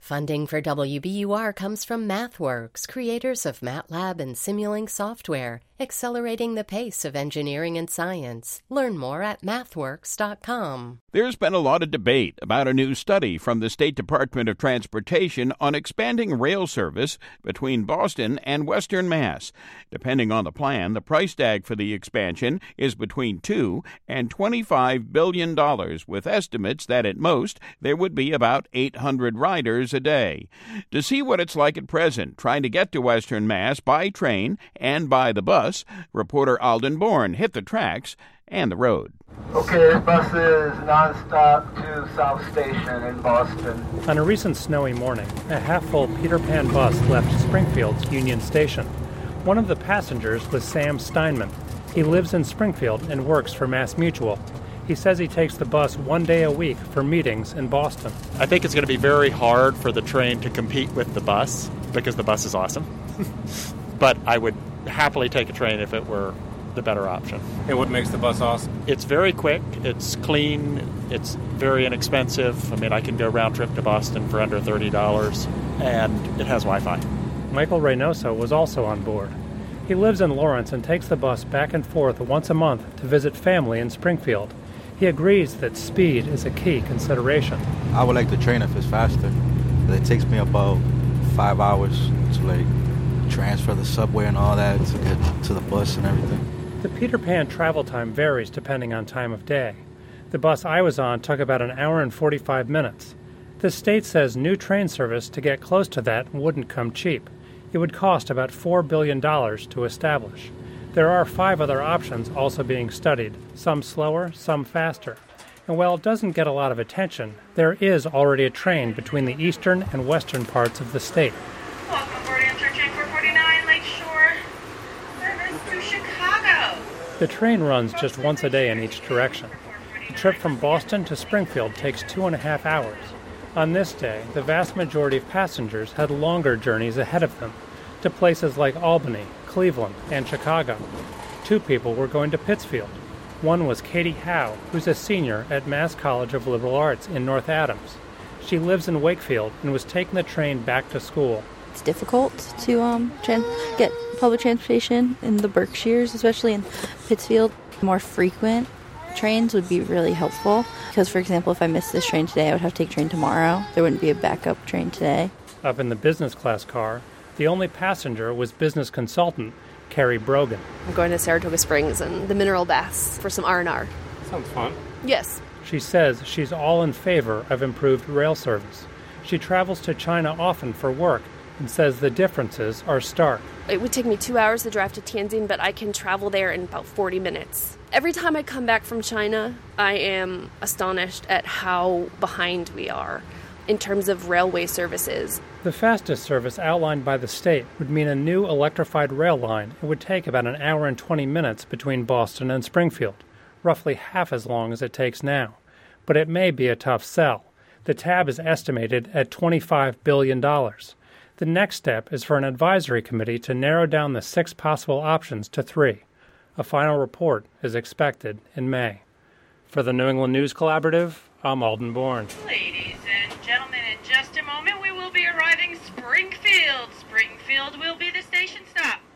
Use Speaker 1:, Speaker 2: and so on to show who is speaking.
Speaker 1: Funding for WBUR comes from MathWorks, creators of MATLAB and Simulink software, accelerating the pace of engineering and science. Learn more at mathworks.com.
Speaker 2: There's been a lot of debate about a new study from the State Department of Transportation on expanding rail service between Boston and Western Mass. Depending on the plan, the price tag for the expansion is between $2 and $25 billion, with estimates that at most there would be about 800 riders a day. To see what it's like at present, trying to get to Western Mass by train and by the bus, reporter Alden Bourne hit the tracks and the road.
Speaker 3: Okay, this bus is nonstop to South Station in Boston.
Speaker 4: On a recent snowy morning, a half-full Peter Pan bus left Springfield's Union Station. One of the passengers was Sam Steinman. He lives in Springfield and works for Mass Mutual. He says he takes the bus one day a week for meetings in Boston.
Speaker 5: I think it's going to be very hard for the train to compete with the bus because the bus is awesome. But I would happily take a train if it were the better option.
Speaker 6: And what makes the bus awesome?
Speaker 5: It's very quick, it's clean, it's very inexpensive. I mean, I can go round trip to Boston for under $30, and it has Wi-Fi.
Speaker 4: Michael Reynoso was also on board. He lives in Lawrence and takes the bus back and forth once a month to visit family in Springfield. He agrees that speed is a key consideration.
Speaker 7: I would like the train if it's faster. It takes me about 5 hours to transfer the subway and all that to get to the bus and everything.
Speaker 4: The Peter Pan travel time varies depending on time of day. The bus I was on took about an hour and 45 minutes. The state says new train service to get close to that wouldn't come cheap. It would cost about $4 billion to establish. There are 5 other options also being studied, some slower, some faster. And while it doesn't get a lot of attention, there is already a train between the eastern and western parts of the state.
Speaker 8: Welcome aboard Amtrak 449 Lakeshore service to Chicago.
Speaker 4: The train runs just once a day in each direction. The trip from Boston to Springfield takes 2.5 hours. On this day, the vast majority of passengers had longer journeys ahead of them, to places like Albany, Cleveland, and Chicago. 2 people were going to Pittsfield. One was Katie Howe, who's a senior at Mass College of Liberal Arts in North Adams. She lives in Wakefield and was taking the train back to school.
Speaker 9: It's difficult to get public transportation in the Berkshires, especially in Pittsfield. More frequent trains would be really helpful because, for example, if I missed this train today, I would have to take a train tomorrow. There wouldn't be a backup train today.
Speaker 4: Up in the business class car, the only passenger was business consultant Carrie Brogan.
Speaker 10: I'm going to Saratoga Springs and the Mineral Baths for some R&R.
Speaker 6: Sounds fun.
Speaker 10: Yes.
Speaker 4: She says she's all in favor of improved rail service. She travels to China often for work and says the differences are stark.
Speaker 10: It would take me 2 hours to drive to Tianjin, but I can travel there in about 40 minutes. Every time I come back from China, I am astonished at how behind we are in terms of railway services.
Speaker 4: The fastest service outlined by the state would mean a new electrified rail line. It would take about an hour and 20 minutes between Boston and Springfield, roughly half as long as it takes now. But it may be a tough sell. The tab is estimated at $25 billion. The next step is for an advisory committee to narrow down the 6 possible options to 3. A final report is expected in May. For the New England News Collaborative, I'm Alden Bourne.
Speaker 8: Ladies and gentlemen, in just a moment we will be arriving Springfield. Springfield will be the station stop.